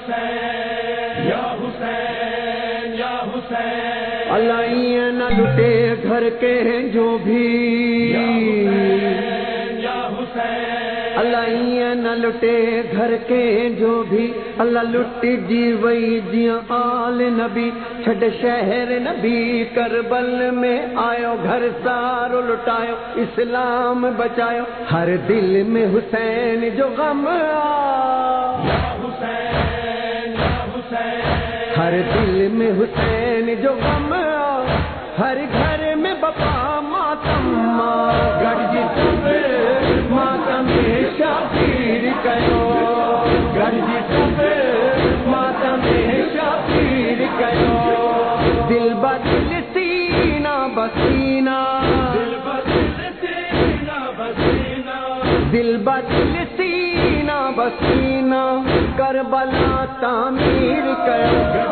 حسین یا حسین یا حسین، اللہ یہ نہ لٹے گھر کے جو بھی، یا حسین یا حسین، اللہ یہ نہ لٹے گھر کے جو بھی، اللہ لٹ جی وئی جیاں آل نبی، چھڈ شہر نبی کربل میں آیو، گھر سارو لٹایو اسلام بچایو، ہر دل میں حسین جو غم یا حسین یا حسین، ہر دل میں حسین جو غم، ہر گھر میں بپا ماتم، گرج سب ماتم شبیر کہو، گرج سب ماتم شبیر کہو، دل بدل سینہ بسینہ، دل بدل سینہ بسینہ، دل بدل سینہ بسینہ، کربلا تعمیر کرو،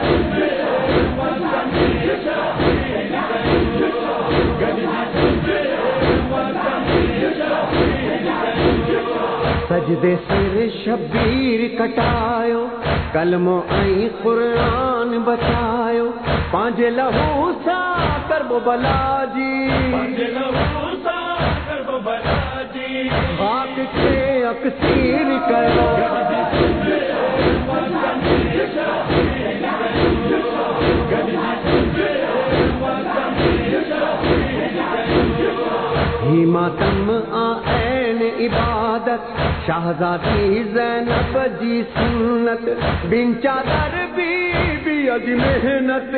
سجدے سر شبیر کٹایو، کلمو ائیں قرآن بچایو، پانچ لہو سا کربو بلا جی، خاک کے اکسیر کرو، ہی ماتم آئین عبادت، شہزادی زینب جی سنت، بن چادر بی بی اجی محنت،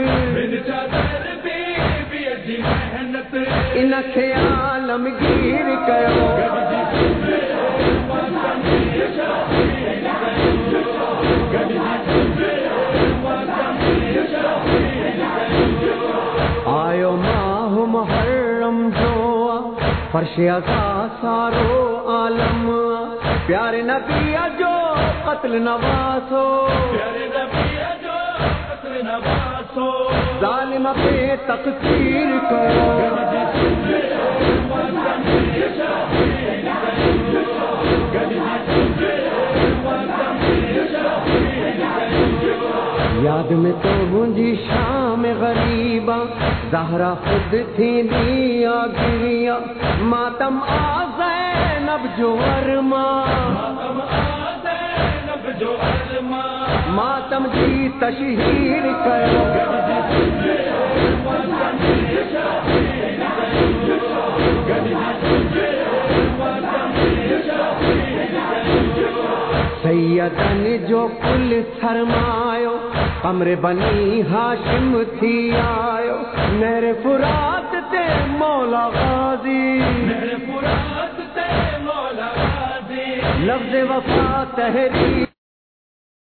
ان کے عالمگیر کرو، آیو ماہ محرم جو فرش عزا سارو عالم، پیارے نبی جو قتل نواسو، ظالم پہ تقصیر کرو، یاد میں تو منجی شام غریبا، زہرا خود تھی دیا گریا، ماتم آ زینب جو ارما، ماتم کی تشہیر کرو، سیدن جو کل سرمایو، قمر بنی ہاشم تھی آیو، نہر فرات تے مولا غازی، لفظ وفا تحریر